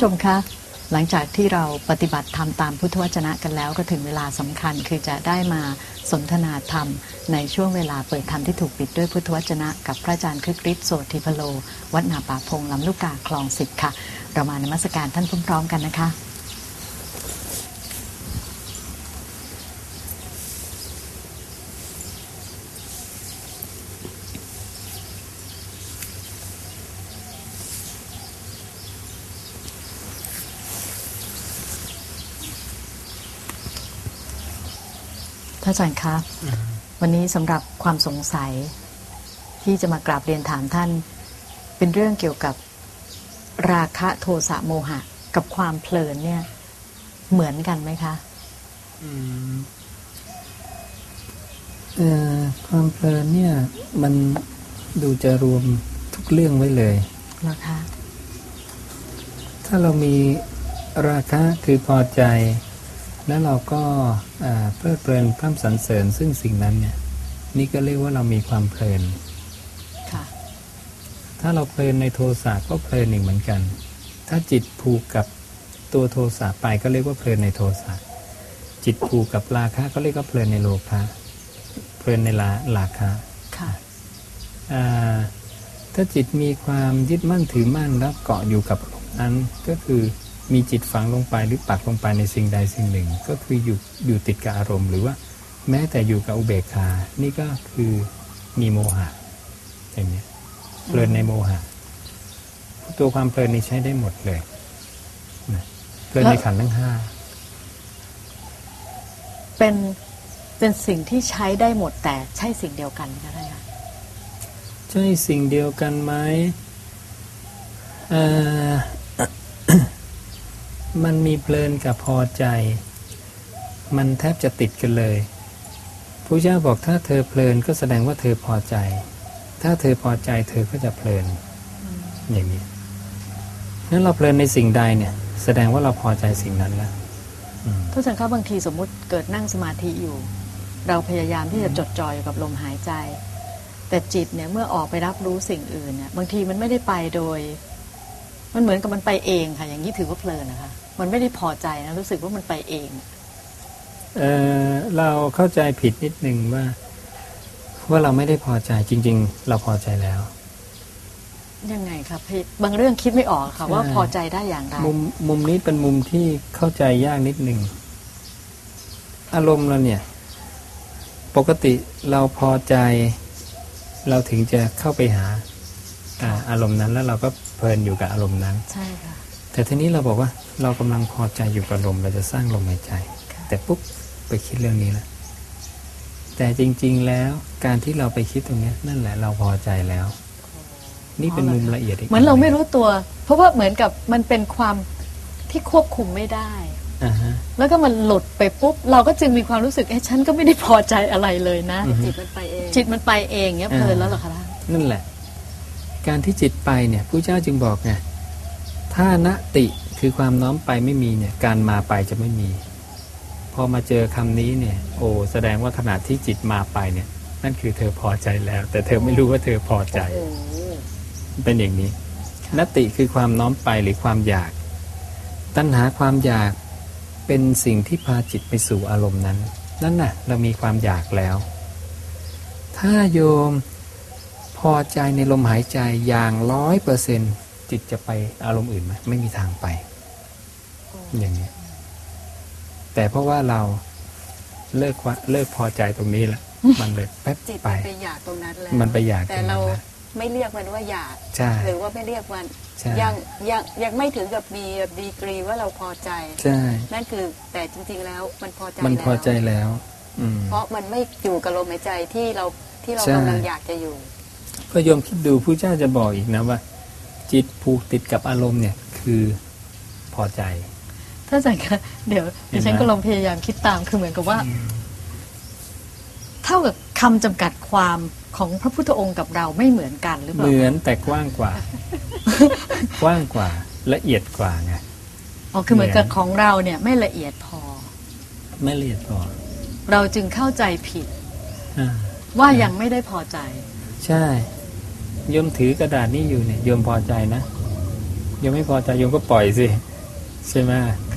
ชมคะหลังจากที่เราปฏิบัติธรรมตามพุทธวจนะกันแล้วก็ถึงเวลาสำคัญคือจะได้มาสนทนาธรรมในช่วงเวลาเปิดธรรมที่ถูกปิดด้วยพุทธวจนะกับพระอาจารย์คึกฤทธิ์โสธิพโลวัดนาป่าพงลำลูกกาคลอง10ค่ะเรามานมัสการท่านพร้อมๆกันนะคะพระอาจารย์ครับวันนี้สำหรับความสงสัยที่จะมากราบเรียนถามท่านเป็นเรื่องเกี่ยวกับราคะโทสะโมหะกับความเพลินเนี่ยเหมือนกันไหมคะความเพลินเนี่ยมันดูจะรวมทุกเรื่องไว้เลยเหรอคะถ้าเรามีราคะคือพอใจแล้วเราก็เพลิดเพลินพร่ำสรรเสริญซึ่งสิ่งนั้นเนี่ยนี่ก็เรียกว่าเรามีความเพลินค่ะถ้าเราเพลินในโทสะก็เพลินอีกเหมือนกันถ้าจิตผูกกับตัวโทสะไปก็เรียกว่าเพลินในโทสะจิตผูกกับราคะก็เรียกว่าเพลินในโลภะเพลินในราคะค่ะถ้าจิตมีความยึดมั่นถือมั่นแล้วเกาะอยู่กับนั้นก็คือมีจิตฝังลงไปหรือปักลงไปในสิ่งใดสิ่งหนึ่งก็คืออยู่ติดกับอารมณ์หรือว่าแม้แต่อยู่กับอุเบกขานี่ก็คือมีโมหะอย่างนี้เพลินในโมหะตัวความเพลินนี้ใช้ได้หมดเลยเพลินในขันธ์ทั้งห้าเป็นสิ่งที่ใช้ได้หมดแต่ใช่สิ่งเดียวกันก็ได้ค่ะใช่สิ่งเดียวกันไหมมันมีเพลินกับพอใจมันแทบจะติดกันเลยพระเจ้าบอกถ้าเธอเพลินก็แสดงว่าเธอพอใจถ้าเธอพอใจเธอก็จะเพลินอย่างนี้นั้นเราเพลินในสิ่งใดเนี่ยแสดงว่าเราพอใจสิ่งนั้นแล้วทุกท่านครับบางทีสมมุติเกิดนั่งสมาธิอยู่เราพยายามที่จะจดจ่ออยู่กับลมหายใจแต่จิตเนี่ยเมื่อออกไปรับรู้สิ่งอื่นเนี่ยบางทีมันไม่ได้ไปโดยมันเหมือนกับมันไปเองค่ะอย่างนี้ถือว่าเพลินนะคะมันไม่ได้พอใจนะรู้สึกว่ามันไปเองเราเข้าใจผิดนิดนึงว่าเราไม่ได้พอใจจริงๆเราพอใจแล้วยังไงครับพี่บางเรื่องคิดไม่ออกค่ะว่าพอใจได้อย่างไรมุมนี้เป็นมุมที่เข้าใจยากนิดนึงอารมณ์เราเนี่ยปกติเราพอใจเราถึงจะเข้าไปหาอารมณ์นั้นแล้วเราก็เพลินอยู่กับอารมณ์นั้นใช่ค่ะแต่ทีนี้เราบอกว่าเรากำลังพอใจอยู่กับลมเราจะสร้างลมหายใจแต่ปุ๊บไปคิดเรื่องนี้แล้วแต่จริงๆแล้วการที่เราไปคิดตรงนี้นั่นแหละเราพอใจแล้วนี่เป็นมุมละเอียดอีกเหมือนเราไม่รู้ตัวเพราะว่าเหมือนกับมันเป็นความที่ควบคุมไม่ได้แล้วก็มันหลุดไปปุ๊บเราก็จึงมีความรู้สึกฉันก็ไม่ได้พอใจอะไรเลยนะจิตมันไปเองเงี้ยเพลินแล้วเหรอคะนั่นแหละการที่จิตไปเนี่ยพระเจ้าจึงบอกไงถ้าณติคือความน้อมไปไม่มีเนี่ยการมาไปจะไม่มีพอมาเจอคำนี้เนี่ยแสดงว่าขณะที่จิตมาไปเนี่ยนั่นคือเธอพอใจแล้วแต่เธอไม่รู้ว่าเธอพอใจเป็นอย่างนี้ณติคือความน้อมไปหรือความอยากตัณหาความอยากเป็นสิ่งที่พาจิตไปสู่อารมณ์นั้นนั่นน่ะเรามีความอยากแล้วถ้าโยมพอใจในลมหายใจอย่าง 100% จิตจะไปอารมณ์อื่นไหมไม่มีทางไปอย่างนี้แต่เพราะว่าเราเลิกพอใจตรงนี้แล้วมันเลยแป๊บไปอยากตรงนั้นแล้วมันไปอยากแต่เราไม่เรียกมันว่าอยากหรือว่าไม่เรียกมันยังไม่ถึงกับมีดีกรีว่าเราพอใจนั่นคือแต่จริงๆแล้วมันพอใจแล้วเพราะมันไม่อยู่กับลมหายใจที่เรากำลังอยากจะอยู่ก็โยมคิดดูพระเจ้าจะบอกอีกนะว่าจิตผูกติดกับอารมณ์เนี่ยคือพอใจถ้าอย่างนั้นเดี๋ยวดิฉันก็ลองพยายามคิดตามคือเหมือนกับว่าเท่ากับคำจำกัดความของพระพุทธองค์กับเราไม่เหมือนกันหรือเปล่าเหมือนแต่กว้างกว่า กว้างกว่าละเอียดกว่าไงคือเหมือนกับของเราเนี่ยไม่ละเอียดพอไม่ละเอียดพอเราจึงเข้าใจผิดว่ายังไม่ได้พอใจใช่โยมถือกระดาษนี้อยู่เนี่ยโยมพอใจนะโยมไม่พอใจโยมก็ปล่อยสิใช่ไหม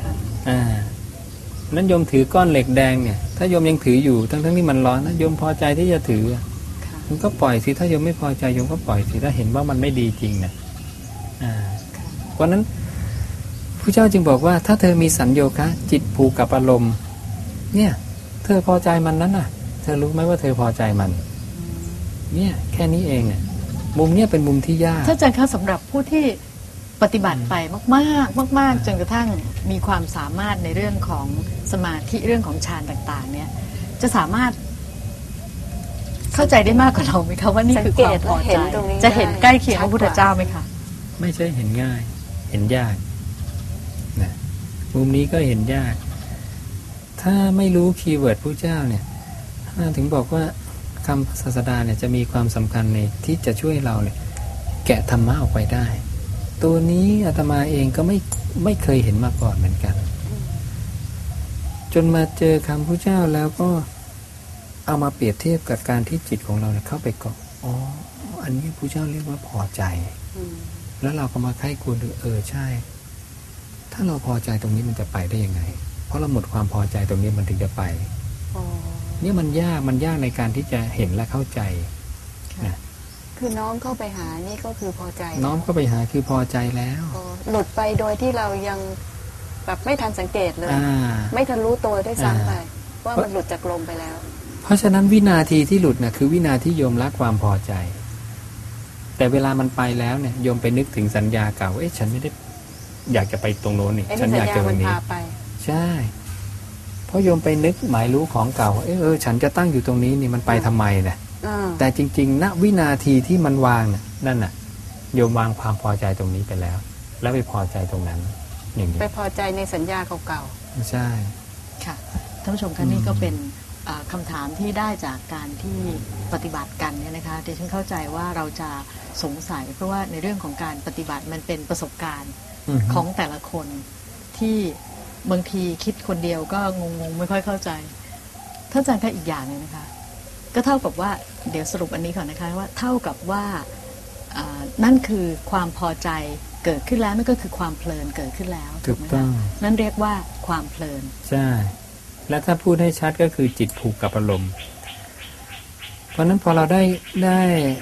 นั้นโยมถือก้อนเหล็กแดงเนี่ยถ้าโยมยังถืออยู่ทั้งที่มันร้อนนะโยมพอใจที่จะถือมันก็ปล่อยสิถ้าโยมไม่พอใจโยมก็ปล่อยสิถ้าเห็นว่ามันไม่ดีจริงนะเพราะนั้นพระเจ้าจึงบอกว่าถ้าเธอมีสัญโยคะจิตผูกกับอารมณ์เนี่ยเธอพอใจมันนั้นน่ะเธอรู้ไหมว่าเธอพอใจมันเนี่ยแค่นี้เองเนี่ยมุมเนี่ยเป็นมุมที่ยากถ้าอาจารย์คะสำหรับผู้ที่ปฏิบัติไปมากจนกระทั่งมีความสามารถในเรื่องของสมาธิเรื่องของฌานต่างๆเนี่ยจะสามารถเข้าใจได้มากกว่าเราไหมคะว่านี่คือความพอใจจะเห็นใกล้เคียงพระพุทธเจ้าไหมคะไม่ใช่เห็นง่ายเห็นยากนะมุมนี้ก็เห็นยากถ้าไม่รู้คีย์เวิร์ดพระเจ้าเนี่ยถึงบอกว่าคำศาสดาเนี่ยจะมีความสำคัญในที่จะช่วยเราเนี่ยแกะธรรมะออกไปได้ตัวนี้อาตมาเองก็ไม่เคยเห็นมาก่อนเหมือนกันจนมาเจอคำพระเจ้าแล้วก็เอามาเปรียบเทียบกับการที่จิตของเราเข้าไปเกาะอันนี้พระเจ้าเรียกว่าพอใจแล้วเราก็มาไข้ควรดูใช่ถ้าเราพอใจตรงนี้มันจะไปได้ยังไงเพราะเราหมดความพอใจตรงนี้มันถึงจะไปเนี่ยมันยากในการที่จะเห็นและเข้าใจนะคือน้อมเข้าไปหานี่ก็คือพอใจน้อมเข้าไปหาคือพอใจแล้วหลุดไปโดยที่เรายังแบบไม่ทันสังเกตเลยไม่ทันรู้ตัวด้วยซ้ำไปว่ามันหลุดจากลมไปแล้วเพราะฉะนั้นวินาทีที่หลุดน่ะคือวินาทีโยมละความพอใจแต่เวลามันไปแล้วเนี่ยโยมไปนึกถึงสัญญาเก่าฉันไม่ได้อยากจะไปตรงโน้นนี่ฉันอยากจะตรงนี้ใช่เพราะโยมไปนึกหมายรู้ของเก่าฉันจะตั้งอยู่ตรงนี้นี่มันไปทำไมเนี่ยแต่จริงๆณวินาทีที่มันวางนั่นน่ะโยมวางความพอใจตรงนี้ไปแล้วแล้วไปพอใจตรงนั้นอย่างนี้ไปพอใจในสัญญาเก่าๆใช่ค่ะท่านผู้ชมคะนี่ก็เป็นคำถามที่ได้จากการที่ปฏิบัติกันเนี่ยนะคะดิฉันเข้าใจว่าเราจะสงสัยเพราะว่าในเรื่องของการปฏิบัติมันเป็นประสบการณ์ของแต่ละคนที่บางทีคิดคนเดียวก็งงๆไม่ค่อยเข้าใจท่านอาจารย์คะอีกอย่างนึงนะคะก็เท่ากับว่าเดี๋ยวสรุปอันนี้ก่อนนะคะว่าเท่ากับว่านั่นคือความพอใจเกิดขึ้นแล้วนั่นก็คือความเพลินเกิดขึ้นแล้วถูกต้องนั่นเรียกว่าความเพลินใช่และถ้าพูดให้ชัดก็คือจิตผูกกับอารมณ์เพราะนั้นพอเราได้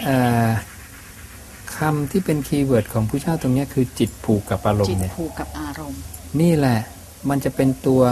คำที่เป็นคีย์เวิร์ดของผู้เจ้าตรงนี้คือจิตผูกกับอารมณ์เนี่ยจิตผูกกับอารมณ์นี่แหละมันจะเป็นตัว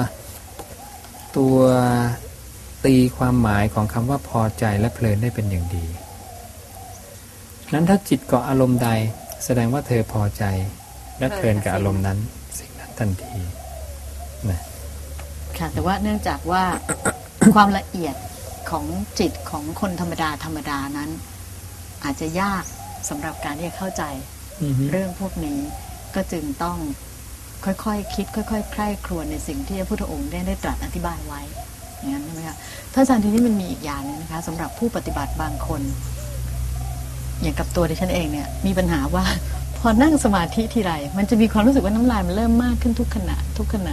ตีความหมายของคำว่าพอใจและเพลินได้เป็นอย่างดีนั้นถ้าจิตเกาะอารมณ์ใดแสดงว่าเธอพอใจและเพลินกับอารมณ์นั้นสิ่งนั้นทันทีนะค่ะแต่ว่าเนื่องจากว่า ความละเอียดของจิตของคนธรรมดานั้นอาจจะยากสำหรับการที่จะเข้าใจเรื่องพวกนี้ก็จึงต้องค่อยๆคิดค่อยๆใคร่ครวญในสิ่งที่พระพุทธองค์ได้ตรัสอธิบายไว้อย่างนั้นใช่ไหมคะท่านอาจารย์ทีนี้มันมีอีกอย่างนึงนะคะสำหรับผู้ปฏิบัติบางคนอย่างกับตัวดิฉันเองเนี่ยมีปัญหาว่าพอนั่งสมาธิทีไรมันจะมีความรู้สึกว่าน้ำลายมันเริ่มมากขึ้นทุกขณะ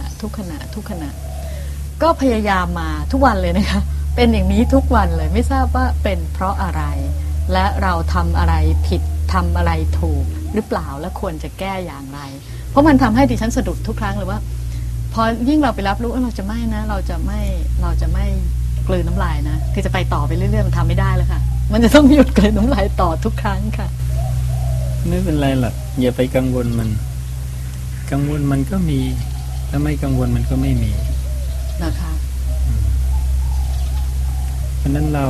ก็พยายามมาทุกวันเลยนะคะเป็นอย่างนี้ทุกวันเลยไม่ทราบว่าเป็นเพราะอะไรและเราทำอะไรผิดทำอะไรถูกหรือเปล่าและควรจะแก้อย่างไรเพราะมันทำให้ดิฉันสะดุดทุกครั้งเลยว่าพอยิ่งเราไปรับรู้เราจะไม่นะเราจะไม่กลืนน้ำลายนะคือจะไปต่อไปเรื่อยๆมันทำไม่ได้แล้วค่ะมันจะต้องหยุดกลืนน้ำลายต่อทุกครั้งค่ะไม่เป็นไรหรอกอย่าไปกังวลมันก็มีถ้าไม่กังวลมันก็ไม่มีนะคะเพราะนั้นเรา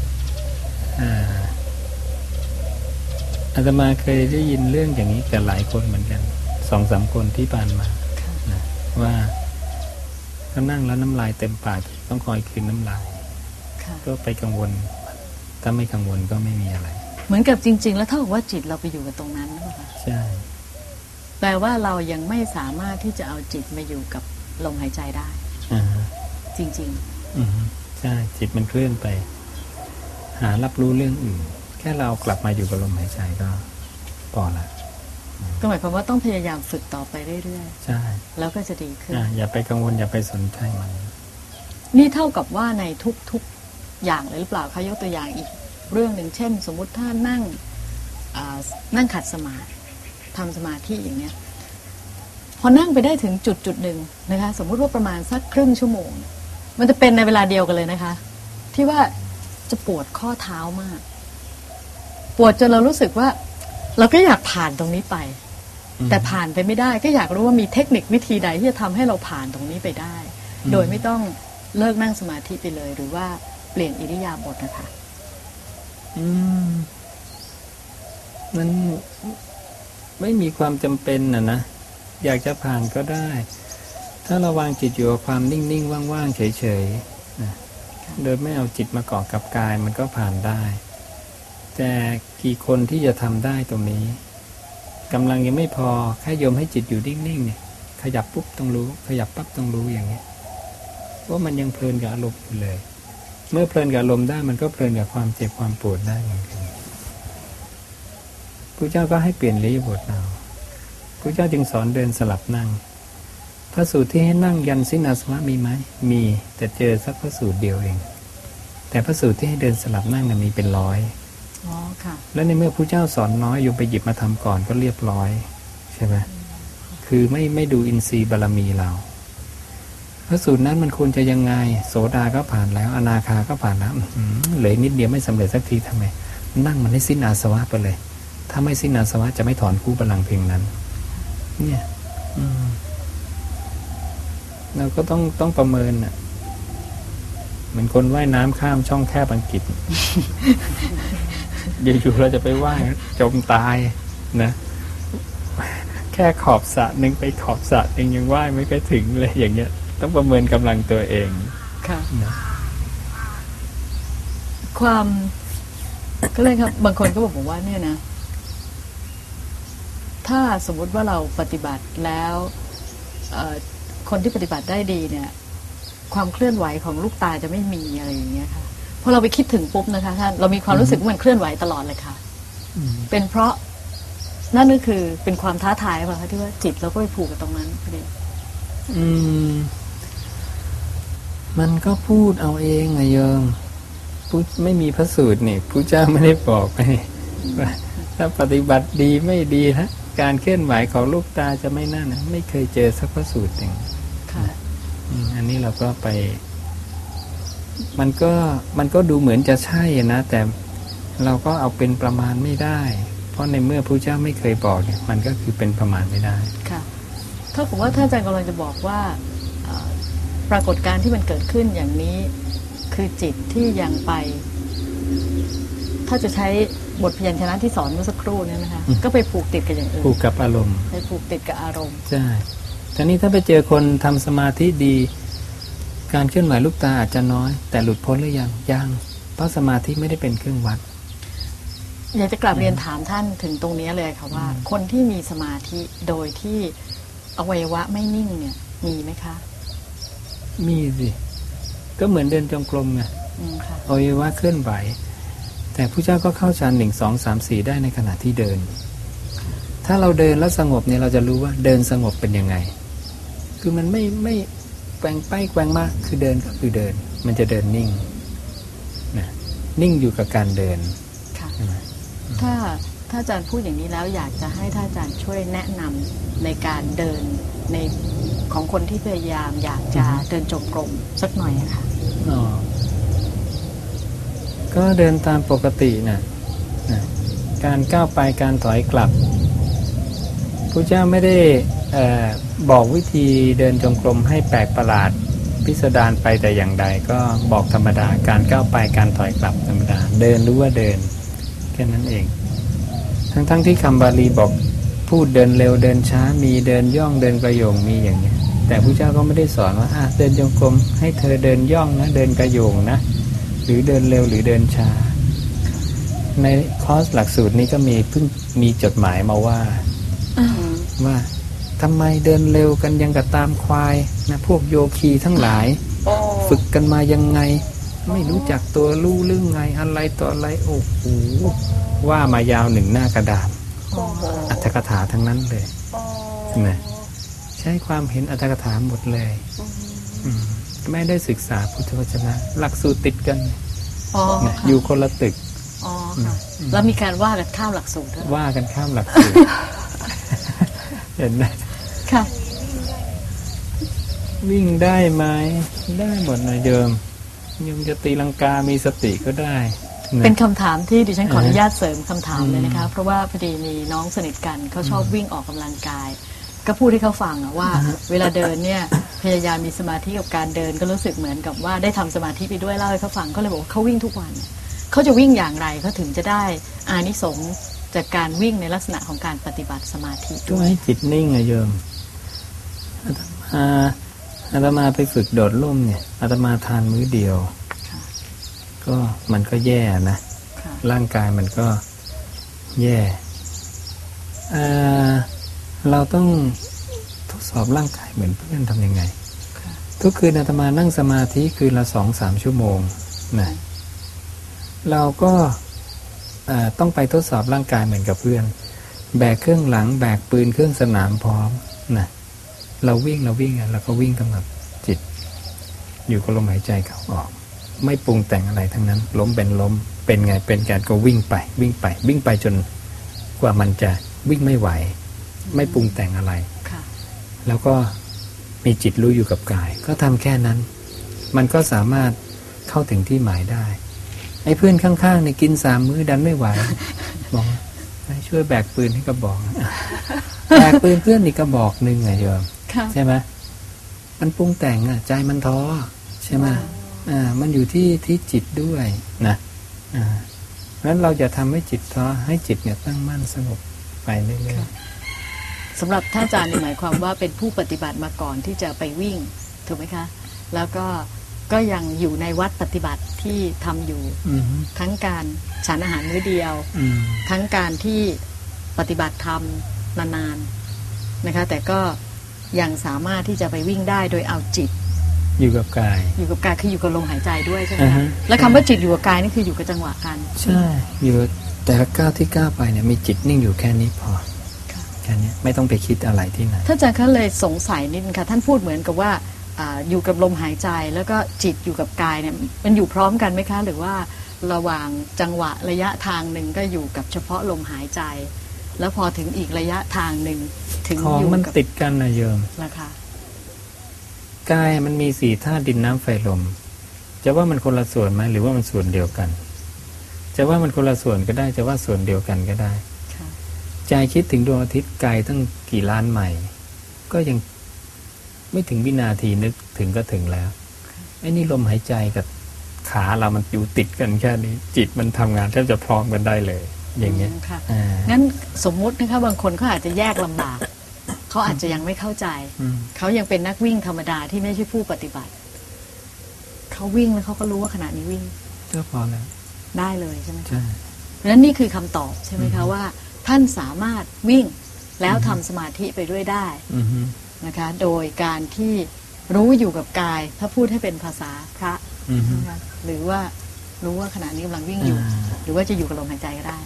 อาตมาเคยได้ยินเรื่องอย่างนี้กับหลายคนเหมือนกัน 2-3 คนที่ผ่านมานะว่าเขานั่งแล้วน้ำลายเต็มปากต้องคอยคืนน้ำลายก็ไปกังวลถ้าไม่กังวลก็ไม่มีอะไรเหมือนกับจริงๆแล้วเท่ากับว่าจิตเราไปอยู่กับตรงนั้นหรือเปล่าใช่แปลว่าเรายังไม่สามารถที่จะเอาจิตมาอยู่กับลมหายใจได้จริงๆใช่จิตมันเคลื่อนไปหารับรู้เรื่องอื่นแค่เรากลับมาอยู่กับลมหายใจก็พอละก็หมายความว่าต้องพยายามฝึกต่อไปเรื่อยๆใช่แล้วก็จะดีขึ้นอย่าไปกังวลอย่าไปสนใจมันนี่เท่ากับว่าในทุกอย่างเลยหรือเปล่าคะยกตัวอย่างอีกเรื่องหนึ่งเช่นสมมุติถ้านั่งขัดสมาธิทำสมาธิอย่างเนี้ยพอนั่งไปได้ถึงจุดหนึ่งนะคะสมมุติว่าประมาณสักครึ่งชั่วโมงมันจะเป็นในเวลาเดียวกันเลยนะคะที่ว่าจะปวดข้อเท้ามากปวดจนเรารู้สึกว่าเราก็อยากผ่านตรงนี้ไปแต่ผ่านไปไม่ได้ก็อยากรู้ว่ามีเทคนิควิธีใดที่จะทำให้เราผ่านตรงนี้ไปได้โดยไม่ต้องเลิกนั่งสมาธิไปเลยหรือว่าเปลี่ยนอิริยาบถนะคะมันไม่มีความจำเป็นนะอยากจะผ่านก็ได้ถ้าเราวางจิตอยู่กับความนิ่งๆว่างๆเฉยๆนะโดยไม่เอาจิตมาเกาะกับกายมันก็ผ่านได้แต่กี่คนที่จะทำได้ตรงนี้กำลังยังไม่พอแค่โยมให้จิตอยู่นิ่งๆเนี่ยขยับปุ๊บต้องรู้ขยับปั๊บต้องรู้อย่างนี้ว่ามันยังเพลินกับอารมณ์อยู่เลยเมื่อเพลินกับอารมณ์ได้มันก็เพลินกับความเจ็บความปวดได้เหมือนกันพระเจ้าก็ให้เปลี่ยนอิริยาบถเอาพระเจ้าจึงสอนเดินสลับนั่งพระสูตรที่ให้นั่งยันสิ้นอาสวะมีไหมมีแต่เจอสักพระสูตรเดียวเองแต่พระสูตรที่ให้เดินสลับนั่งน่ะมีเป็นร้อยแล้วในเมื่อพระเจ้าสอนน้อยโยมไปหยิบมาทำก่อนก็เรียบร้อยใช่ไหมคือไม่ดูอินทรีย์บารมีเราพระสูตรนั้นมันควรจะยังไงโสดาก็ผ่านแล้วอนาคาก็ผ่านแล้วเหลือนิดเดียวไม่สำเร็จสักทีทำไมนั่งมันให้สิ้นอาสวะไปเลยถ้าไม่สิ้นอาสวะจะไม่ถอนคู่พลังเพียงนั้นเนี่ยเราก็ต้องประเมินน่ะเหมือนคนว่ายน้ำข้ามช่องแคบอังกฤษอยู่ๆเราจะไปว่ายจมตายนะแค่ขอบสระหนึ่งไปขอบสระหนึ่งยังว่ายไม่เคยถึงเลยอย่างเงี้ยต้องประเมินกำลังตัวเองค่ะนะความก็เลยครับบางคนก็บอกว่าเนี่ยนะถ้าสมมุติว่าเราปฏิบัติแล้วคนที่ปฏิบัติได้ดีเนี่ยความเคลื่อนไหวของลูกตาจะไม่มีอะไรอย่างเงี้ยค่ะพอเราไปคิดถึงปุ๊บนะคะท่านเรามีความรู้สึกว่ามันเคลื่อนไหวตลอดเลยค่ะเป็นเพราะนั่นก็คือเป็นความท้าทายป่ะคะที่ว่าจิตเราก็ไปผูกกับตรงนั้นพอดีมันก็พูดเอาเองไงโยมพูดไม่มีพระสูตรนี่พระเจ้าไม่ได้บอกไปว่าถ้าปฏิบัติดีไม่ดีฮะการเคลื่อนไหวของลูกตาจะไม่นั่นนะไม่เคยเจอสักพระสูตรหนึ่งอันนี้เราก็ไปมันก็ดูเหมือนจะใช่นะแต่เราก็เอาเป็นประมาณไม่ได้เพราะในเมื่อพระเจ้าไม่เคยบอกเนี่ยมันก็คือเป็นประมาณไม่ได้ค่ะถ้าผมว่าท่านอาจารย์กำลังจะบอกว่าปรากฏการณ์ที่มันเกิดขึ้นอย่างนี้คือจิตที่ยังไปถ้าจะใช้บทพยัญชนะที่สอนเมื่อสักครู่เนี่ยนะคะก็ไปผูกติดกับอย่างอื่นผูกกับอารมณ์ไปผูกติดกับอารมณ์ใช่ทีนี้ถ้าไปเจอคนทำสมาธิดีการเคลื่อนไหวลูกตาอาจจะน้อยแต่หลุดพ้นหรือยังเพราะสมาธิไม่ได้เป็นเครื่องวัดอยากจะกลับเรียนถามท่านถึงตรงนี้เลยค่ะว่าคนที่มีสมาธิโดยที่อวัยวะไม่นิ่งเนี่ยมีไหมคะมีสิก็เหมือนเดินจงกรมไงอวัยวะเคลื่อนไหวแต่พระเจ้าก็เข้าฌาน1 2 3 4ได้ในขณะที่เดินถ้าเราเดินแล้วสงบเนี่ยเราจะรู้ว่าเดินสงบเป็นยังไงคือมันไม่แกว่งไปแกว่งมาคือเดินก็คือเดินมันจะเดินนิ่งนะนิ่งอยู่กับการเดินค่ะถ้าอาจารย์พูดอย่างนี้แล้วอยากจะให้ท่านอาจารย์ช่วยแนะนำในการเดินในของคนที่พยายามอยากจะเดินจงกรมสักหน่อยนะคะก็เดินตามปกตินะการก้าวไปการถอยกลับพระเจ้าไม่ได้บอกวิธีเดินจงกรมให้แปลกประหลาดพิสดารไปแต่อย่างใดก็บอกธรรมดาการก้าวไปการถอยกลับธรรมดาเดินรู้ว่าเดินแค่นั้นเองทั้งที่คำบาลีบอกพูดเดินเร็วเดินช้ามีเดินย่องเดินกระโยงมีอย่างนี้แต่พระเจ้าก็ไม่ได้สอนว่าเดินจงกรมให้เธอเดินย่องนะเดินกระโยงนะหรือเดินเร็วหรือเดินช้าในคอร์สหลักสูตรนี้ก็มีจดหมายมาว่าทำไมเดินเร็วกันยังกับตามควายนะพวกโยคีทั้งหลายฝึกกันมายังไงไม่รู้จักตัวรู้เรื่องไงอะไรต่ออะไรโอ้โหว่ามายาว1 หน้ากระดาษอรรถกถาทั้งนั้นเลยนะใช้ความเห็นอรรถกถาหมดเลยไม่ได้ศึกษาพุทธวจนะหลักสูตรติดกันอยู่คนละตึกแล้วมีการว่ากันข้ามหลักสูตรว่ากันข้ามหลักสูตรเห็นไหมค่ะวิ่งได้ไหมได้หมดนะโยมจะตีลังกามีสติก็ได้เป็นคำถามที่ดิฉันขออนุญาตเสริมคำถามเลยนะคะเพราะว่าพอดีมีน้องสนิทกันเขาชอบวิ่งออกกำลังกายก็พูดให้เขาฟังว่าเวลาเดินเนี่ยพยายามมีสมาธิกับการเดินก็รู้สึกเหมือนกับว่าได้ทำสมาธิไปด้วยเล่าให้เขาฟังก็เลยบอกว่าเขาวิ่งทุกวันเขาจะวิ่งอย่างไรเขาถึงจะได้อานิสงส์จากการวิ่งในลักษณะของการปฏิบัติสมาธิก็ให้จิตนิ่งอะโยมอาตมาไปฝึกโดดร่มเนี่ยอาตมาทานมื้อเดียวก็มันก็แย่นะร่างกายมันก็แย่เราต้องทดสอบร่างกายเหมือนเพื่อนทำยังไงทุกคืนอาตมานั่งสมาธิคืนละ 2-3 ชั่วโมงนะเราก็ต้องไปทดสอบร่างกายเหมือนกับเพื่อนแบกเครื่องหลังแบกปืนเครื่องสนามพร้อมนะเราวิ่งเราก็วิ่งกำกับจิตอยู่กับลมหายใจเข้าออกไม่ปรุงแต่งอะไรทั้งนั้นล้มเป็นล้มเป็นไงเป็นการก็วิ่งไปจนกว่ามันจะวิ่งไม่ไหวไม่ปรุงแต่งอะไรแล้วก็มีจิตรู้อยู่กับกายก็ทำแค่นั้นมันก็สามารถเข้าถึงที่หมายได้ไอ้เพื่อนข้างๆเนี่ยกิน3 มื้อดันไม่ไหวบอกช่วยแบกปืนให้กระบอกแบกปืนเพื่อนนี่กระบอกนึงไงโยมใช่ไหมมันปรุงแต่งใจมันท้อใช่ไหมมันอยู่ที่จิตด้วยนะเพราะฉะนั้นเราจะทำให้จิตท้อให้จิตเนี่ยตั้งมั่นสงบไปเรื่อยๆสำหรับท่านอาจารย์หมายความว่าเป็นผู้ปฏิบัติมาก่อนที่จะไปวิ่งถูกไหมคะแล้วก็ยังอยู่ในวัดปฏิบัติที่ทำอยู่ทั้งการฉันอาหารมื้อเดียวทั้งการที่ปฏิบัติธรรมนานๆนะคะแต่ก็ยังสามารถที่จะไปวิ่งได้โดยเอาจิตอยู่กับกายคืออยู่กับลมหายใจด้วยใช่ไหมคะและคำว่าจิตอยู่กับกายนี่คืออยู่กับจังหวะกันใช่อยู่แต่ละก้าวที่ก้าวไปเนี่ยมีจิตนิ่งอยู่แค่นี้พอแค่นี้ไม่ต้องไปคิดอะไรที่ไหนท่านอาจารย์คะเลยสงสัยนิดนึงค่ะท่านพูดเหมือนกับว่าอยู่กับลมหายใจแล้วก็จิตอยู่กับกายเนี่ยมันอยู่พร้อมกันไหมคะหรือว่าระหว่างจังหวะระยะทางหนึ่งก็อยู่กับเฉพาะลมหายใจแล้วพอถึงอีกระยะทางหนึ่งถึงอยู่มันติดกันนะโยมนะคะกายมันมี4 ธาตุดินน้ำไฟลมจะว่ามันคนละส่วนไหมหรือว่ามันส่วนเดียวกันจะว่ามันคนละส่วนก็ได้จะว่าส่วนเดียวกันก็ได้ใจคิดถึงดวงอาทิตย์ไกลตั้งกี่ล้านไมล์ก็ยังไม่ถึงวินาทีนึกถึงก็ถึงแล้วไอ้นี่ลมหายใจกับขาเรามันอยู่ติดกันแค่นี้จิตมันทำงานแทบจะพร้อมกันได้เลยอย่างเงี้ยงั้นสมมุตินะคะบางคนเขาอาจจะแยกลำบากเขาอาจจะยังไม่เข้าใจเขายังเป็นนักวิ่งธรรมดาที่ไม่ใช่ผู้ปฏิบัติเขาวิ่งแล้วเขาก็รู้ว่าขณะนี้วิ่งก็พอแล้วได้เลยใช่ไหมใช่เพราะฉะนั้นนี่คือคำตอบใช่ไหมคะว่าท่านสามารถวิ่งแล้วทำสมาธิไปด้วยได้นะคะโดยการที่รู้อยู่กับกายถ้าพูดให้เป็นภาษาพระนะคะหรือว่ารู้ว่าขณะนี้กำลังวิ่งอยู่หรือว่าจะอยู่กับลมหายใจก็ได้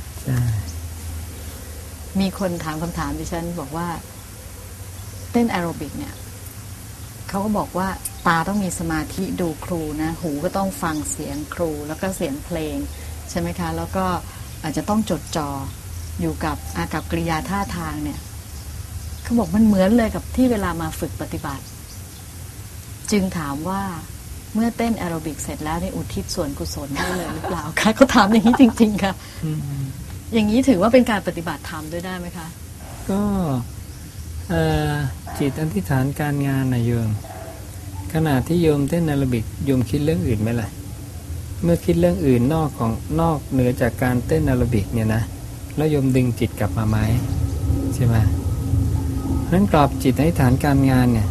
มีคนถามคำถามดิฉันบอกว่าเต้นแอโรบิกเนี่ยเขาก็บอกว่าตาต้องมีสมาธิดูครูนะหูก็ต้องฟังเสียงครูแล้วก็เสียงเพลงใช่ไหมคะแล้วก็อาจจะต้องจดจ่ออยู่กับอากับกริยาท่าทางเนี่ยเขาบอกมันเหมือนเลยกับที่เวลามาฝึกปฏิบัติจึงถามว่าเมื่อเต้นแอโรบิกเสร็จแล้วนี่อุทิศส่วนกุศลได้เลยหรือเปล่าคะเขาถามอย่างนี้จริงๆค่ะอย่างนี้ถือว่าเป็นการปฏิบัติธรรมด้วยได้ไหมคะก็จิตอธิษฐานการงานนะโยมขณะที่โยมเต้นแอโรบิกโยมคิดเรื่องอื่นไหมล่ะเมื่อคิดเรื่องอื่นนอกเหนือจากการเต้นแอโรบิกเนี่ยนะแล้วโยมดึงจิตกลับมาไหมใช่ไหมนั้นกรอบจิตอธิษฐานการงานเนี่ย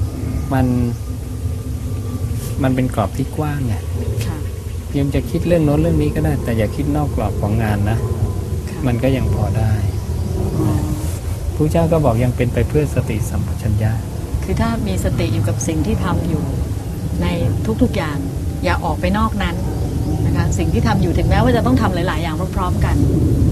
มันเป็นกรอบที่กว้างไงโยมจะคิดเรื่องโน้นเรื่องนี้ก็ได้แต่อย่าคิดนอกกรอบของงานนะมันก็ยังพอได้พระเจ้าก็บอกยังเป็นไปเพื่อสติสัมปชัญญะคือถ้ามีสติอยู่กับสิ่งที่ทำอยู่ในทุกๆอย่างอย่าออกไปนอกนั้นนะคะสิ่งที่ทำอยู่ถึงแม้ว่าจะต้องทำหลายๆอย่างพร้อมๆกัน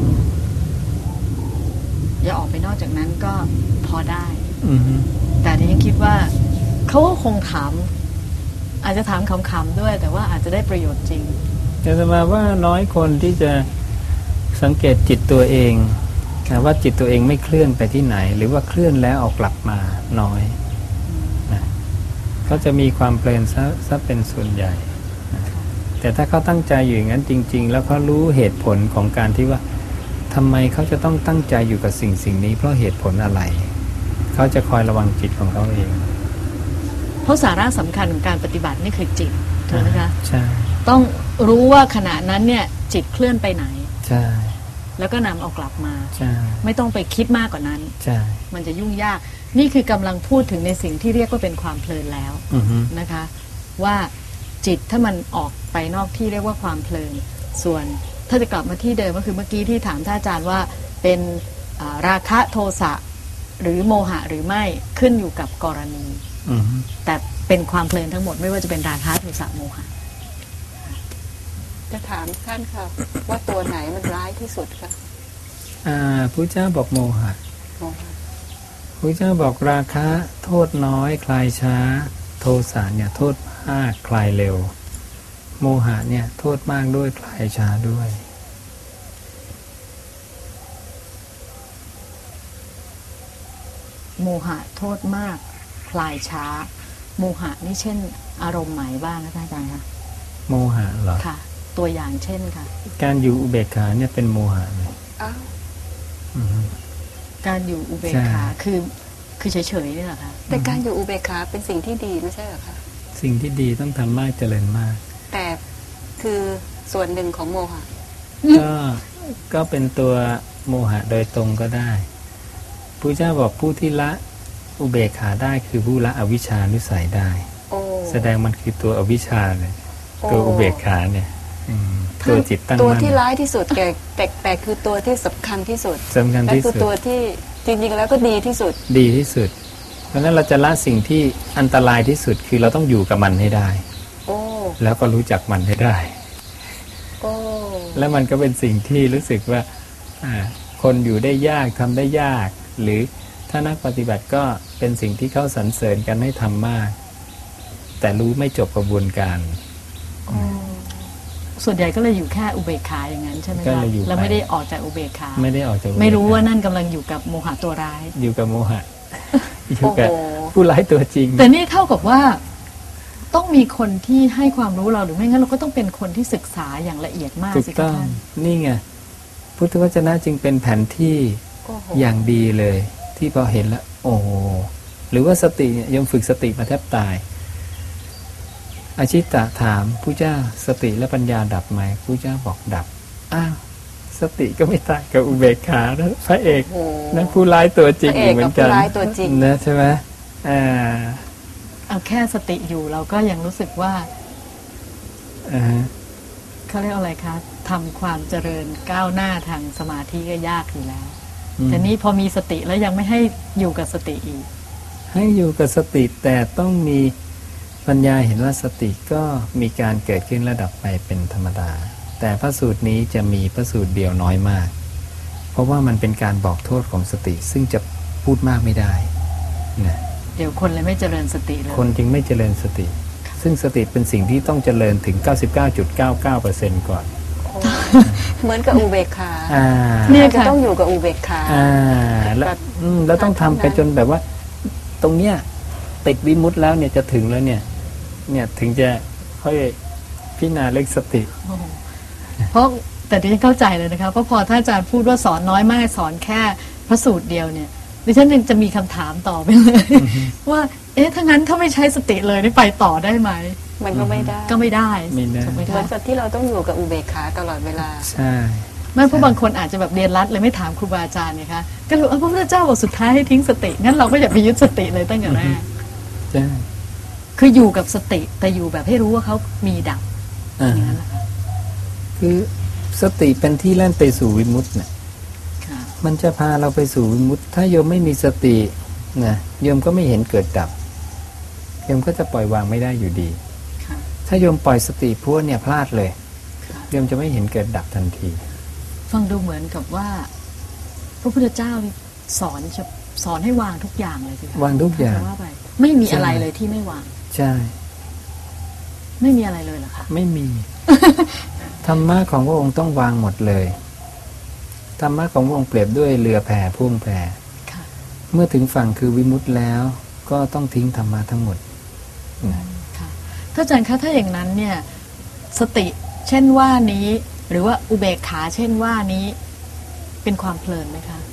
อย่าออกไปนอกจากนั้นก็พอได้แต่ที่ยังคิดว่าเขาก็คงถามอาจจะถามขำๆด้วยแต่ว่าอาจจะได้ประโยชน์จริงแต่สมาว่าน้อยคนที่จะสังเกตจิตตัวเองว่าจิตตัวเองไม่เคลื่อนไปที่ไหนหรือว่าเคลื่อนแล้วออกกลับมาน้อยนะคเขาจะมีความเพลินซะเป็นส่วนใหญ่แต่ถ้าเขาตั้งใจอยู่อย่างนั้นจริงๆแล้วเขารู้เหตุผลของการที่ว่าทำไมเขาจะต้องตั้งใจอยู่กับสิ่งนี้เพราะเหตุผลอะไรเขาจะคอยระวังจิตของเขาเองเพราะสาระสำคัญของการปฏิบัตินี่คือจิตถูกไหมคะใช่ต้องรู้ว่าขณะนั้นเนี่ยจิตเคลื่อนไปไหนใช่แล้วก็นำเอากลับมาใช่ไม่ต้องไปคิดมากกว่านั้นใช่มันจะยุ่งยากนี่คือกำลังพูดถึงในสิ่งที่เรียกว่าเป็นความเพลินแล้วนะคะว่าจิตถ้ามันออกไปนอกที่เรียกว่าความเพลินส่วนถ้าจะกลับมาที่เดิมก็คือเมื่อกี้ที่ถามท่านอาจารย์ว่าเป็นราคะโทสะหรือโมหะหรือไม่ขึ้นอยู่กับกรณีแต่เป็นความเพลินทั้งหมดไม่ว่าจะเป็นราคะโทสะโมหะจะถามท่านค่ะว่าตัวไหนมันร้ายที่สุดคะพระเจ้าบอกโมหะพระเจ้าบอกราคะโทษน้อยคลายช้าโทสะเนี่ยโทษมากคลายเร็วโมหะเนี่ยโทษมากด้วยคลายช้าด้วยโมหะโทษมากคลายช้าโมหะนี่เช่นอารมณ์ไหนบ้างนะอาจารย์คะโมหะเหรอค่ะตัวอย่างเช่นค่ะการอยู่อุเบกขาเนี่ยเป็นโมหะเลยการอยู่อุเบกขาคือเฉยๆนี่แหละค่ะแต่การอยู่อุเบกขาเป็นสิ่งที่ดีไม่ใช่เหรอคะสิ่งที่ดีต้องทำมากเจริญมากแต่คือส่วนหนึ่งของโมหะก็เป็นตัวโมหะโดยตรงก็ได้พระเจ้าบอกผู้ที่ละอุเบกขาได้คือผู้ละอวิชชานุสัยได้แสดงมันคือตัวอวิชชาเลยตัวอุเบกขาเนี่ยตัวจิตตั้งมั่นตัวที่ร้ายที่สุดแต่คือตัวที่สำคัญที่สุดและคือตัวที่จริงๆแล้วก็ดีที่สุดเพราะนั้นเราจะละสิ่งที่อันตรายที่สุดคือเราต้องอยู่กับมันให้ได้แล้วก็รู้จักมันให้ได้แล้วมันก็เป็นสิ่งที่รู้สึกว่าคนอยู่ได้ยากทำได้ยากหรือถ้านักปฏิบัติก็เป็นสิ่งที่เขาสรรเสริญกันให้ทำมากแต่รู้ไม่จบกระบวนการส่วนใหญ่ก็เลยอยู่แค่อุเบกขาอย่างนั้นใช่ไหมคะแล้วไม่ได้ออกจากอุเบกขาไม่ได้ออกจากไม่รู้ว่านั่นกำลังอยู่กับโมหะตัวร้ายอยู่กับโมหะอยู่กับผู้ร้ายตัวจริงแต่นี่เท่ากับว่าต้องมีคนที่ให้ความรู้เราหรือไม่งั้นเราก็ต้องเป็นคนที่ศึกษาอย่างละเอียดมากสิครับท่านนี่ไงพุทธวจนะจึงเป็นแผนที่อย่างดีเลยที่พอเห็นแล้วโอ้หรือว่าสติเนี่ยยังฝึกสติมาแทบตายอาชิตะถามผู้เจ้าสติและปัญญาดับไหมผู้เจ้าบอกดับอ้าวสติก็ไม่ตายกับอุเบกขานะพระเอกนั่นผู้ร้ายตัวจริงเหมือนกันนะใช่ไหมเอาแค่สติอยู่เราก็ยังรู้สึกว่าเขาเรียกอะไรคะทำความเจริญก้าวหน้าทางสมาธิก็ยากอยู่แล้วแต่นี้พอมีสติแล้วยังไม่ให้อยู่กับสติอีกให้อยู่กับสติแต่ต้องมีปัญญาเห็นว่าสติก็มีการเกิดขึ้นระดับไปเป็นธรรมดาแต่พระสูตรนี้จะมีพระสูตรเดียวน้อยมากเพราะว่ามันเป็นการบอกโทษของสติซึ่งจะพูดมากไม่ได้นะเดี๋ยวคนเลยไม่เจริญสติเลยคนจึงไม่เจริญสติซึ่งสติเป็นสิ่งที่ต้องเจริญถึง 99.99% ก่อนเหมือนกับอุเบกขาเนี่ยจะต้องอยู่กับอุเบกขาแล้วต้องทำไปจนแบบว่าตรงเนี้ยติดวิมุตติแล้วเนี่ยจะถึงแล้วเนี่ยถึงจะค่อยพิจารณาเรื่องสติเพราะแต่ดิฉันเข้าใจเลยนะคะเพราะพอท่านอาจารย์พูดว่าสอนน้อยมากสอนแค่พระสูตรเดียวเนี่ยดิฉันจะมีคำถามต่อไปเลยว่าถ้างั้นถ้าไม่ใช้สติเลยนี่ไปต่อได้ไหมมันก็ไม่ได้ไม่ได้เหมือนกับที่เราต้องอยู่กับอุเบกขาตลอดเวลาใช่ไม่เพราะบางคนอาจจะแบบเรียนรัดเลยไม่ถามครูบาอาจารย์นะคะก็รู้พระพุทธเจ้าบอกสุดท้ายให้ทิ้งสติงั้นเราก็อย่าไปยึดสติเลยตั้งแต่แรกใช่คืออยู่กับสติแต่อยู่แบบให้รู้ว่าเขามีดับอย่างนั้นนะคะคือสติเป็นที่แล่นไปสู่วิมุตติเนี่ยมันจะพาเราไปสู่วิมุตติถ้าโยมไม่มีสตินะโยมก็ไม่เห็นเกิดดับโยมก็จะปล่อยวางไม่ได้อยู่ดีถ้าโยมปล่อยสติพวกเนี่ยพลาดเลยโยมจะไม่เห็นเกิดดับทันทีฟังดูเหมือนกับว่าพระพุทธเจ้าสอนให้วางทุกอย่างเลยสิวางทุกอย่างไม่มีอะไรเลยที่ไม่วางใช่ไม่มีอะไรเลยเหรอคะไม่มี ธรรมะของพระองค์ต้องวางหมดเลยธรรมะของพระองค์เปรียบด้วยเรือแพพ่วงแพเมื่อถึงฝั่งคือวิมุตติแล้วก็ต้องทิ้งธรรมะทั้งหมดค่ะท่านอาจารย์คะถ้าอย่างนั้นเนี่ยสติเช่นว่านี้หรือว่าอุเบกขาเช่นว่านี้เป็นความเพลินไหมคะ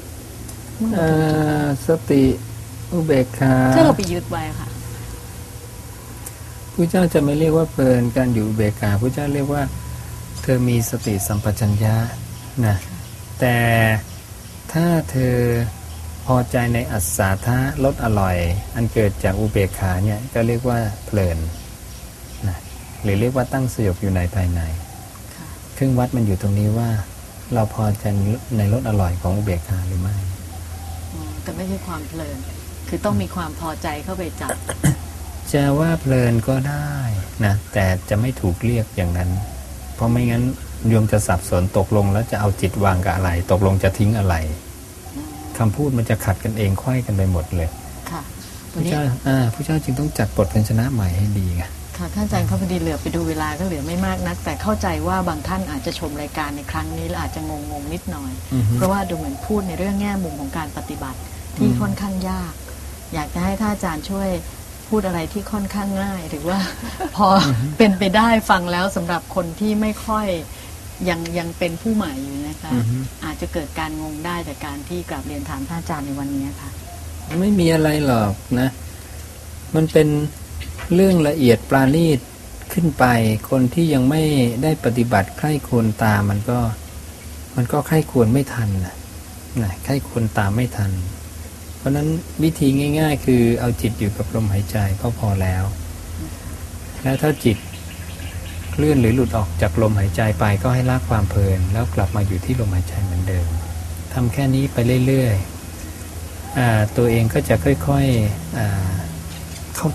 สติอุเบกขาถ้าเราไปยึดไว้ค่ะพระเจ้าจะไม่เรียกว่าเพลินการอยู่อุเบกขาพระเจ้าเรียกว่าเธอมีสติสัมปชัญญะนะแต่ถ้าเธอพอใจในอัศสาทะรสอร่อยอันเกิดจากอุเบกขาเนี่ยก็เรียกว่าเพลินนะหรือเรียกว่าตั้งสยบอยู่ในภายในเครื่องวัดมันอยู่ตรงนี้ว่าเราพอใจในรสอร่อยของอุเบกขาหรือไม่แต่ไม่ใช่ความเพลินคือต้องมีความพอใจเข้าไปจับจะว่าเพลินก็ได้นะแต่จะไม่ถูกเรียกอย่างนั้นเพราะไม่งั้นโยมจะสับสนตกลงแล้วจะเอาจิตวางกับอะไรตกลงจะทิ้งอะไรคำพูดมันจะขัดกันเองไขว้กันไปหมดเลยค่ะพระเจ้าจึงต้องจัดบทพันชนะใหม่ให้ดีไงค่ะท่านอาจารย์พอดีเหลือไปดูเวลาก็เหลือไม่มากนักแต่เข้าใจว่าบางท่านอาจจะชมรายการในครั้งนี้แล้วอาจจะงงนิดหน่อยเพราะว่าดูเหมือนพูดในเรื่องแง่มุมของการปฏิบัติที่ค่อนข้างยากอยากจะให้ท่านอาจารย์ช่วยพูดอะไรที่ค่อนข้างง่ายหรือว่าพอเป็นไปได้ฟังแล้วสำหรับคนที่ไม่ค่อยยังเป็นผู้ใหม่อยู่นะคะอาจจะเกิดการงงได้จากการที่กราบเรียนถามท่านอาจารย์ในวันนี้ค่ะไม่มีอะไรหรอกนะมันเป็นเรื่องละเอียดปราณีตขึ้นไปคนที่ยังไม่ได้ปฏิบัติใคร่ควรตามมันก็ใคร่ควรไม่ทันนะใคร่ควรตามไม่ทันเพราะนั้นวิธีง่ายๆคือเอาจิตอยู่กับลมหายใจก็พอแล้วแล้วถ้าจิตเคลื่อนหรือหลุดออกจากลมหายใจไปก็ให้ละความเพลินแล้วกลับมาอยู่ที่ลมหายใจเหมือนเดิมทำแค่นี้ไปเรื่อยๆตัวเองก็จะค่อยๆเข้า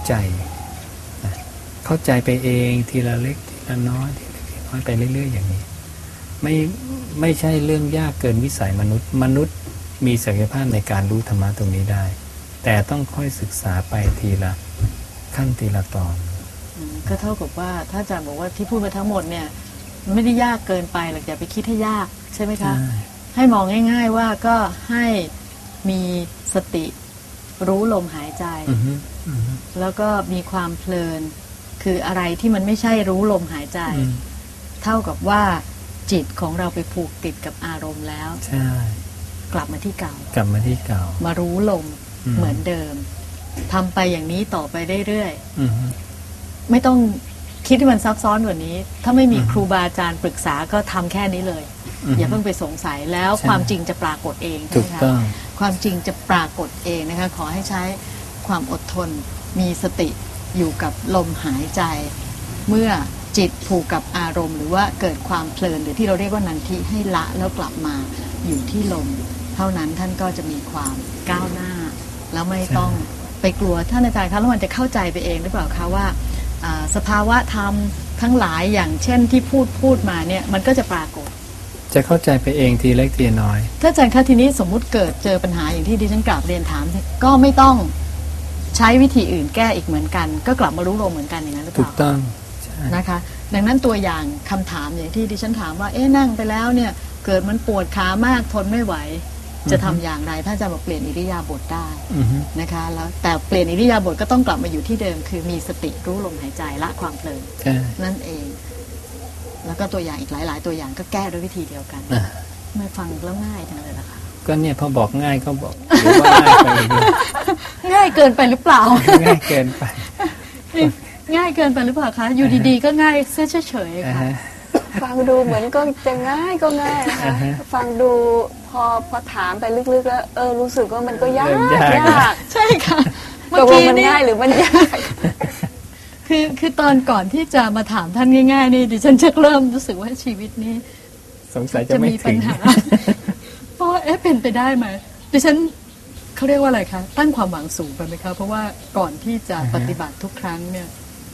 ใจไปเองทีละเล็กทีละน้อยทีละน้อยไปเรื่อยๆอย่างนี้ไม่ใช่เรื่องยากเกินวิสัยมนุษย์มีศักยภาพในการรู้ธรรมะตรงนี้ได้แต่ต้องค่อยศึกษาไปทีละขั้นทีละตอนก็เท่ากับว่าถ้าอาจารย์บอกว่าที่พูดมาทั้งหมดเนี่ยไม่ได้ยากเกินไปหรอกอย่าไปคิดให้ยากใช่ไหมคะให้มองง่ายๆว่าก็ให้มีสติรู้ลมหายใจแล้วก็มีความเพลินคืออะไรที่มันไม่ใช่รู้ลมหายใจเท่ากับว่าจิตของเราไปผูกติดกับอารมณ์แล้วใช่กลับมาที่เก่ามารู้ลมเหมือนเดิมทำไปอย่างนี้ต่อไปเรื่อยๆไม่ต้องคิดที่มันซับซ้อนกว่านี้ถ้าไม่มีครูบาอาจารย์ปรึกษาก็ทำแค่นี้เลยอย่าเพิ่งไปสงสัยแล้วความจริงจะปรากฏเองนะคะความจริงจะปรากฏเองนะคะขอให้ใช้ความอดทนมีสติอยู่กับลมหายใจเมื่อจิตผูกกับอารมณ์หรือว่าเกิดความเพลินหรือที่เราเรียกว่านันทิให้ละแล้วกลับมาอยู่ที่ลมเท่านั้นท่านก็จะมีความก้าวหน้าแล้วไม่ต้องไปกลัวท่านอาจารย์คะแล้วมันจะเข้าใจไปเองหรือเปล่าคะว่าสภาวะธรรมทั้งหลายอย่างเช่นที่พูดมาเนี่ยมันก็จะปรากฏจะเข้าใจไปเองทีเล็กทีน้อยถ้าอาจารย์คะทีนี้สมมุติเกิดเจอปัญหาอย่างที่ดิฉันกราบเรียนถามก็ไม่ต้องใช้วิธีอื่นแก้อีกเหมือนกันก็กลับมารู้ลมเหมือนกันอย่างนั้นหรือเปล่าถูกต้องนะคะดังนั้นตัวอย่างคำถามอย่างที่ดิฉันถามว่านั่งไปแล้วเนี่ยเกิดมันปวดขามากทนไม่ไหวจะทำอย่างไรถ้าจะมาเปลี่ยนอิริยาบถได้นะคะแล้วแต่เปลี่ยนอิริยาบถก็ต้องกลับมาอยู่ที่เดิมคือมีสติรู้ลมหายใจละความเพลินนั่นเองแล้วก็ตัวอย่างอีกหลายๆตัวอย่างก็แก้ด้วยวิธีเดียวกันไม่ฟังแล้วง่ายจังเลยล่ะค่ะก็เนี่ยพอบอกง่ายก็บอกหรือว่าง่ายไปง่ายเกินไปหรือเปล่าง่ายเกินไปง่ายเกินไปหรือเปล่าคะอยู่ดีๆก็ง่ายเฉยๆค่ะฟังดูเหมือนก็จะง่ายก็ง่ายนะคะฟังดูพอถามไปลึกๆแล้วรู้สึกว่ามันก็ยากใช่ค่ะเมื่อกี้มันง่ายหรือมันยากคือตอนก่อนที่จะมาถามท่านง่ายๆนี่ดิฉันชักเริ่มรู้สึกว่าชีวิตนี้สงสัยจะมีปัญหาเพราะเป็นไปได้ไหมดิฉันเขาเรียกว่าอะไรคะตั้งความหวังสูงไปไหมคะเพราะว่าก่อนที่จะปฏิบัติทุกครั้งเนี่ย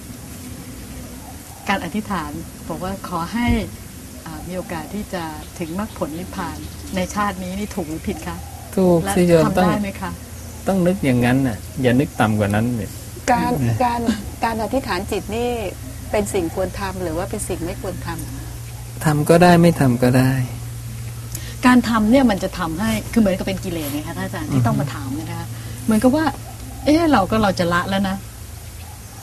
การอธิษฐานบอกว่าขอให้มีโอกาสที่จะถึงมรรคผลนิพพานในชาตินี้นี่ถูกหรือผิดคะถูกสิโยมต้องได้ไหมคะต้องนึกอย่างนั้นน่ะอย่านึกต่ำกว่านั้นเลยการอธิษฐานจิตนี่เป็นสิ่งควรทำหรือว่าเป็นสิ่งไม่ควรทำก็ได้ไม่ทำก็ได้การทำเนี่ยมันจะทำให้คือเหมือนกับเป็นกิเลสไงคะท่านอาจารย์ที่ต้องมาถามนะคะเหมือนกับว่าเราจะละแล้วนะ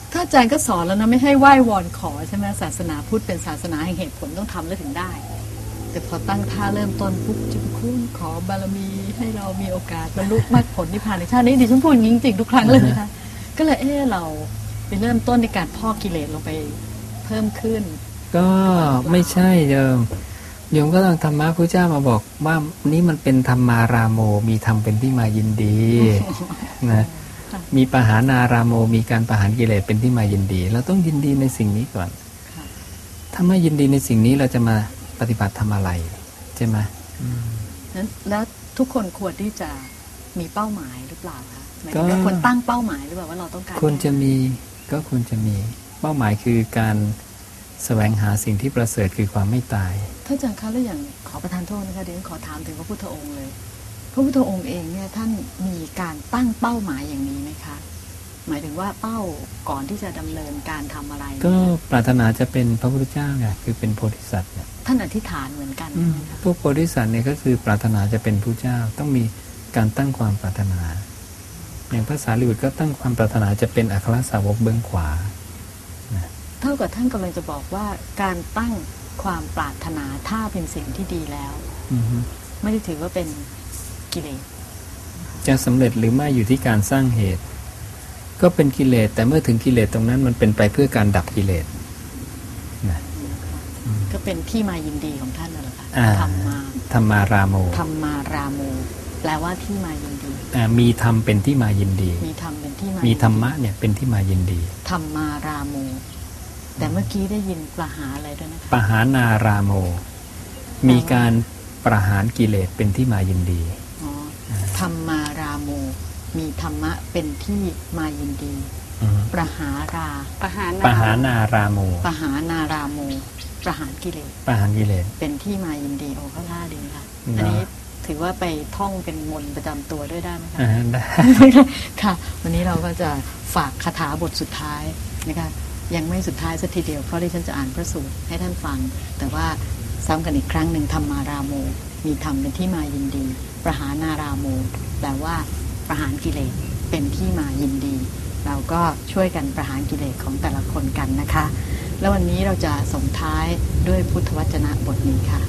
ถ้าอาจารย์ก็สอนแล้วนะไม่ให้ไหว้วอนขอใช่ไหมศาสนาพุทธเป็นศาสนาแห่งเหตุผลต้องทำแล้วถึงได้แต่พอตั้งท่าเริ่มต้นปุ๊บจะคุณขอบารมีให้เรามีโอกาสบรรลุมรรคผลนิพพานในชาตินี้ดิฉันพูดจริงๆทุกครั้งเลยนะคะก็เลยเราไปเริ่มต้นในการพอกกิเลสลงไปเพิ่มขึ้นก็ไม่ใช่โยมก็ต้องธรรมะพระเจ้ามาบอกว่านี่มันเป็นธรรมารามโมมีธรรมเป็นที่มายินดีนะมีปหานารามโมมีการปหานกิเลสเป็นที่มายินดีเราต้องยินดีในสิ่งนี้ก่อนถ้าไม่ยินดีในสิ่งนี้เราจะมาปฏิบัติทำอะไรใช่ไหมแล้วทุกคนควรที่จะมีเป้าหมายหรือเปล่าคะก็ควรตั้งเป้าหมายหรือเปล่าว่าเราต้องการควรจะมีก็ควรจะมีเป้าหมายคือการแสวงหาสิ่งที่ประเสริฐคือความไม่ตายถ้าอาจารย์คะแล้วอย่างขอประทานโทษนะคะเดี๋ยวขอถามถึงพระพุทธองค์เลยพระพุทธองค์เองเนี่ยท่านมีการตั้งเป้าหมายอย่างนี้ไหมคะหมายถึงว่าเป้าก่อนที่จะดำเนินการทำอะไรก็ปรารถนาจะเป็นพระพุทธเจ้าไงคือเป็นโพธิสัตว์เนี่ยท่านอธิษฐานเหมือนกันพวกโพธิสัตว์เนี่ยก็คือปรารถนาจะเป็นผู้เจ้าต้องมีการตั้งความปรารถนาอย่างพระสารีบุตรก็ตั้งความปรารถนาจะเป็นอัครสาวกเบื้องขวาเท่ากับท่านกำลังจะบอกว่าการตั้งความปรารถนาถ้าเป็นสิ่งที่ดีแล้วไม่ได้ถือว่าเป็นกิเลสจะสำเร็จหรือไม่อยู่ที่การสร้างเหตุก็เป็นกิเลสแต่เมื่อถึงกิเลสตรงนั้นมันเป็นไปเพื่อการดับกิเลสนะก็เป็นที่มายินดีของท่านนั่นแหละค่ะธรรมารามโมธรรมารามโมแปลว่าที่มายินดีมีธรรมเป็นที่มายินดีมีธรรมเป็นที่มามีธรรมะเนี่ยเป็นที่มายินดีธรรมารามโมแต่เมื่อกี้ได้ยินประหารอะไรด้วยนะคะปหานารามโมมีการประหารกิเลสเป็นที่มายินดีธรรมารามโมมีธรรมะเป็นที่มายินดีประหาราปหานารามโมปหานารามโมประหารกิเลสประหารกิเลสเป็นที่มายินดีโอ้ก็น่าดีค่ะอันนี้ถือว่าไปท่องเป็นมนต์ประจำตัวด้วยได้ไหมคะได้ค่ะวันนี้เราก็จะฝากคาถาบทสุดท้ายนะคะยังไม่สุดท้ายสักทีเดียวเพราะที่ฉันจะอ่านพระสูตรให้ท่านฟังแต่ว่าซ้ำกันอีกครั้งหนึ่งธรรมารามโมมีธรรมเป็นที่มายินดีประหานารามโมแปลว่าประหารกิเลสเป็นที่มายินดีเราก็ช่วยกันประหารกิเลสของแต่ละคนกันนะคะแล้ววันนี้เราจะส่งท้ายด้วยพุทธวจนะบทนี้ค่ะ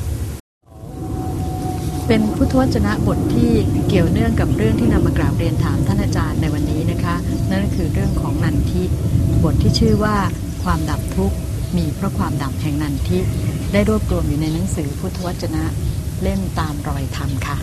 เป็นพุทธวจนะบทที่เกี่ยวเนื่องกับเรื่องที่นำมากราบเรียนถามท่านอาจารย์ในวันนี้นะคะนั่นก็คือเรื่องของนันทิบทที่ชื่อว่าความดับทุกข์มีเพราะความดับแห่งนันทิได้รวบรวมอยู่ในหนังสือพุทธวจนะเล่มตามรอยธรรมค่ะ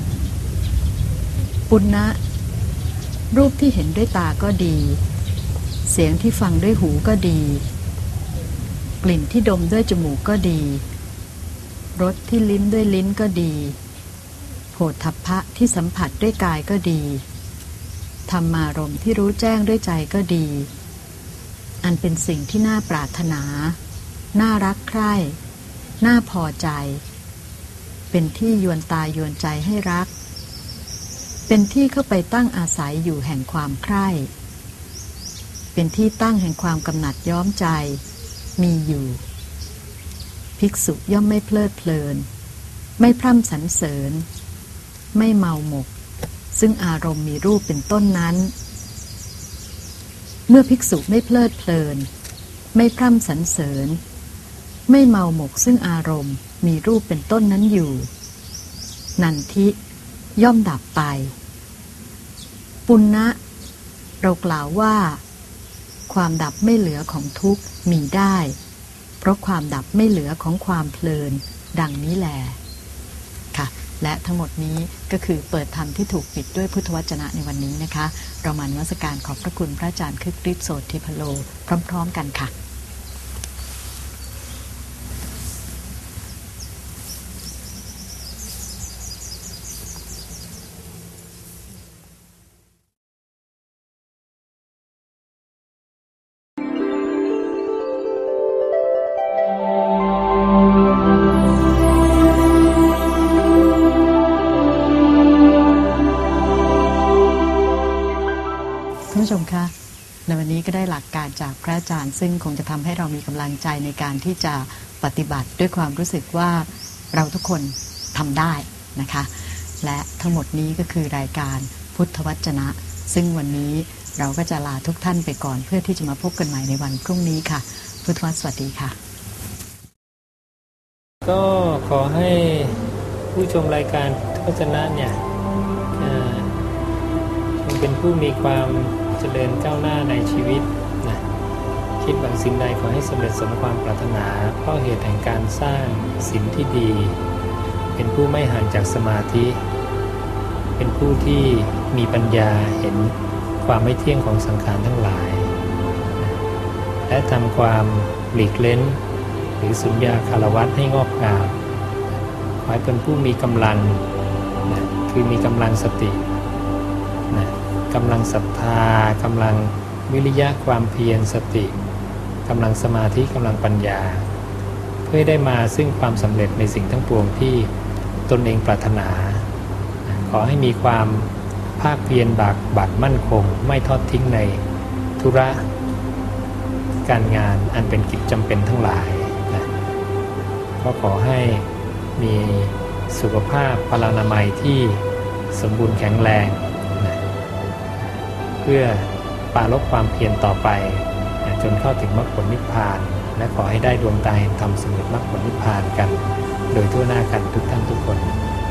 ปุณณะรูปที่เห็นด้วยตาก็ดีเสียงที่ฟังด้วยหูก็ดีกลิ่นที่ดมด้วยจมูกก็ดีรสที่ลิ้มด้วยลิ้นก็ดีโผฏฐัพพะที่สัมผัสด้วยกายก็ดีธรรมารมณ์ที่รู้แจ้งด้วยใจก็ดีอันเป็นสิ่งที่น่าปรารถนาน่ารักใคร่น่าพอใจเป็นที่ยวนตายวนใจให้รักเป็นที่เข้าไปตั้งอาศัยอยู่แห่งความใคร่เป็นที่ตั้งแห่งความกำหนัดย้อมใจมีอยู่ภิกษุย่อมไม่เพลิดเพลินไม่พร่ำสรรเสริญไม่เมาหมกซึ่งอารมณ์มีรูปเป็นต้นนั้นเมื่อภิกษุไม่เพลิดเพลินไม่พร่ำสรรเสริญไม่เมาหมกซึ่งอารมณ์มีรูปเป็นต้นนั้นอยู่นันทิย่อมดับไปปุณณะเรากล่าวว่าความดับไม่เหลือของทุกข์มีได้เพราะความดับไม่เหลือของความเพลินดังนี้แลค่ะและทั้งหมดนี้ก็คือเปิดธรรมที่ถูกปิดด้วยพุทธวจนะในวันนี้นะคะเรามานมัสการขอบพระคุณพระอาจารย์คึกฤทธิ์โสธิพโลพร้อมๆกันค่ะผู้ชมคะในวันนี้ก็ได้หลักการจากพระอาจารย์ซึ่งคงจะทำให้เรามีกำลังใจในการที่จะปฏิบัติด้วยความรู้สึกว่าเราทุกคนทำได้นะคะและทั้งหมดนี้ก็คือรายการพุทธวจนะซึ่งวันนี้เราก็จะลาทุกท่านไปก่อนเพื่อที่จะมาพบกันใหม่ในวันพรุ่งนี้ค่ะพุทธวสวัสดีค่ะก็ขอให้ผู้ชมรายการพุทธวจนะเนี่ยจงเป็นผู้มีความเจริญก้าวหน้าในชีวิตนะคิดหวังสิ่งใดขอให้สำเร็จสมความปรารถนาเพราะเหตุแห่งการสร้างศีลที่ดีเป็นผู้ไม่ห่างจากสมาธิเป็นผู้ที่มีปัญญาเห็นความไม่เที่ยงของสังขารทั้งหลายและทำความหลีกเล้นหรือสุญญาคารวัฏให้งอกงามขอให้เป็นผู้มีกำลังนะคือมีกำลังสตินะกำลังศรัทธากำลังวิริยะความเพียรสติกำลังสมาธิกำลังปัญญาเพื่อได้มาซึ่งความสำเร็จในสิ่งทั้งปวงที่ตนเองปรารถนาขอให้มีความภาคเพียรบากบั่นมั่นคงไม่ทอดทิ้งในธุระการงานอันเป็นกิจจำเป็นทั้งหลายนะก็ขอให้มีสุขภาพพลานามัยที่สมบูรณ์แข็งแรงนะเพื่อปรารภความเพียรต่อไปนะจนเข้าถึงมรรคผลนิพพานและขอให้ได้ดวงตาเห็นธรรมสำเร็จมรรคผลนิพพานกันโดยทั่วหน้ากันทุกท่านทุกคน